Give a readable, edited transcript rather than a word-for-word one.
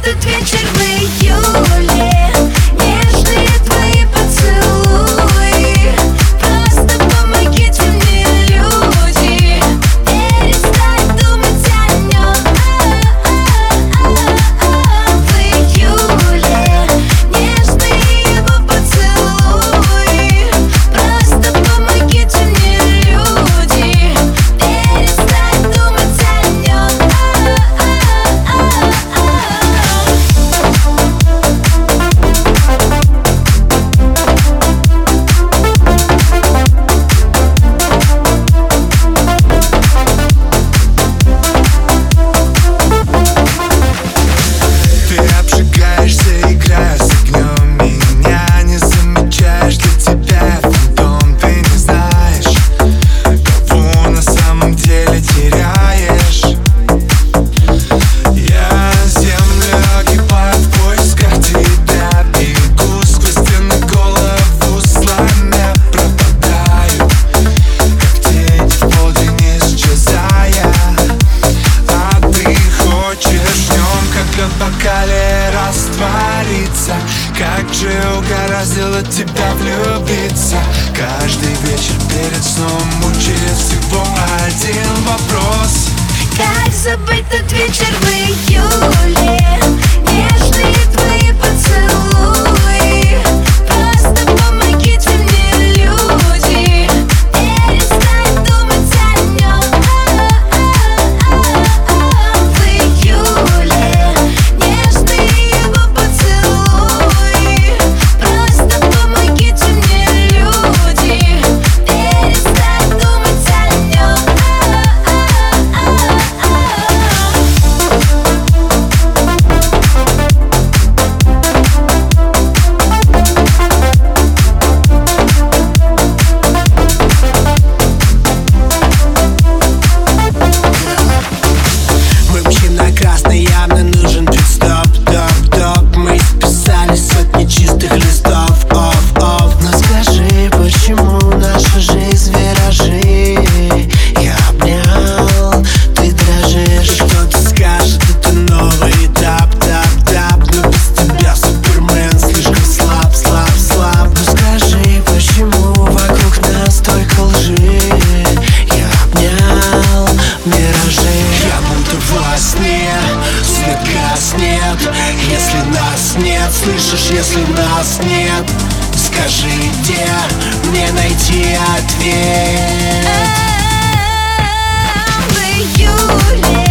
этот вечер в июле. Нежные твои поцелуи. Просто помогите мне, люди, перестать думать о нем. В июле нежные его поцелуи. Просто помогите мне, люди, перестать думать о нем. Ты обжигаешься, играя с огнем. Меня не замечаешь, для тебя я фантом. Ты не знаешь, кого на самом деле теряешь. Я землю огибаю в поисках тебя. Бегу сквозь стены, голову сломя. Пропадаю, как тень в полдень, исчезая. А ты хочешь днем, как лед в бокале, раствориться. Как же угораздило тебя влюбиться. Каждый вечер перед сном мучает всего один вопрос: Как забыть тот вечер в июле? Нежные твои поцелуи. Просто помогите мне, люди, перестать думать о нем. В июле нежные его поцелуи. Просто помогите мне, люди, перестать думать о нем. Мы мчим на красный, явно нужен пит-стоп, топ-топ. Мы исписали сотни чистых листов, оф-оф. Но скажи, почему наша жизнь виражи? Я обнял, ты дрожишь. И кто-то скажет, это новый этап, тап-тап. Но без тебя, Супермен, слишком слаб, слаб, слаб. Ну скажи, почему вокруг нас столько лжи? Я обнял миражи. Я будто во сне, свет гаснет. Если нас нет, слышишь, если нас нет, скажи, где мне найти ответ? В июле